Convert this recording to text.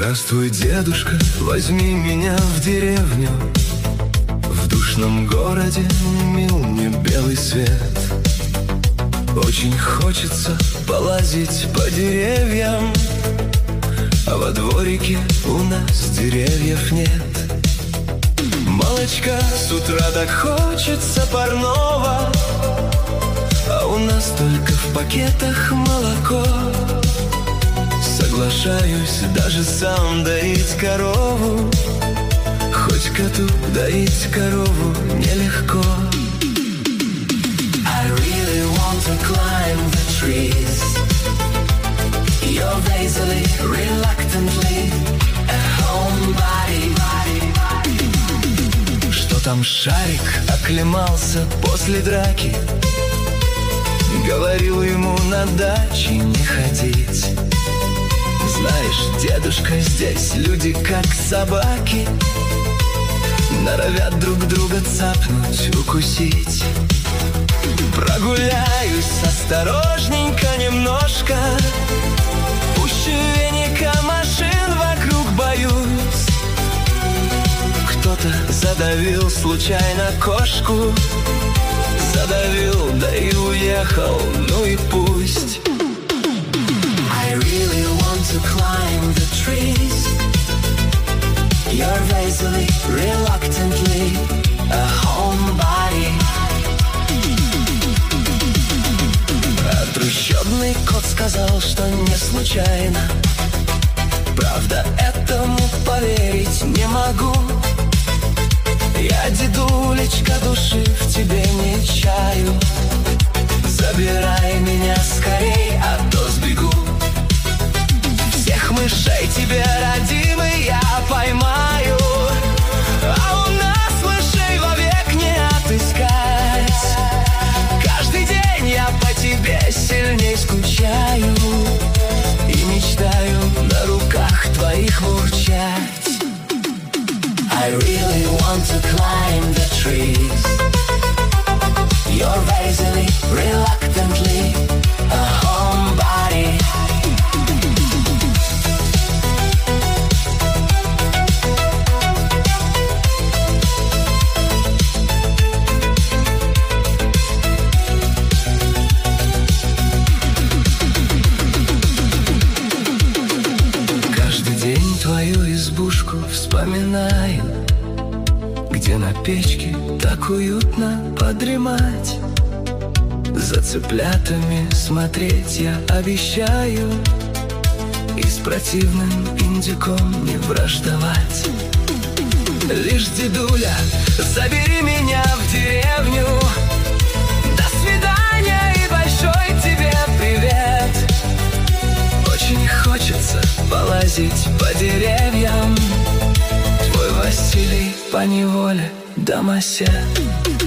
Здравствуй, дедушка, возьми меня в деревню. В душном городе мил мне белый свет. Очень хочется полазить по деревьям, а во дворике у нас деревьев нет. Молочка с утра так хочется парного, а у нас только в пакетах молоко. Соглашаюсь даже сам доить корову, хоть коту доить корову нелегко. I really want to climb the trees. You're lazily, reluctantly a homebody. Что там шарик оклемался после драки? Говорил ему на даче не ходить. Знаешь, дедушка, здесь люди как собаки, норовят друг друга цапнуть, укусить. Прогуляюсь осторожненько немножко, пуще веника машин вокруг боюсь. Кто-то задавил случайно кошку, задавил, да и уехал, ну и пусть. I really want to climb the trees. You're lazily, reluctantly a homebody. А трущобный кот сказал, что не случайно. Правда, этому поверить не могу. Я, дедулечка, души в тебе не чаю. Забирай меня скорей, а то сбегу. Всех мышей тебе, родимый, я поймаю, а у нас мышей вовек не отыскать. Каждый день я по тебе сильней скучаю и мечтаю на руках твоих мурчать. I really want to climb the trees. You're lazily, reluctantly a homebody. Каждый день твою избушку вспоминаю, где на печке так уютно подремать. За цыплятами смотреть я обещаю и с противным индюком не враждовать. Лишь, дедуля, забери меня в деревню. До свидания и большой тебе привет. Очень хочется полазить по деревьям. Твой Василий поневоле домосед.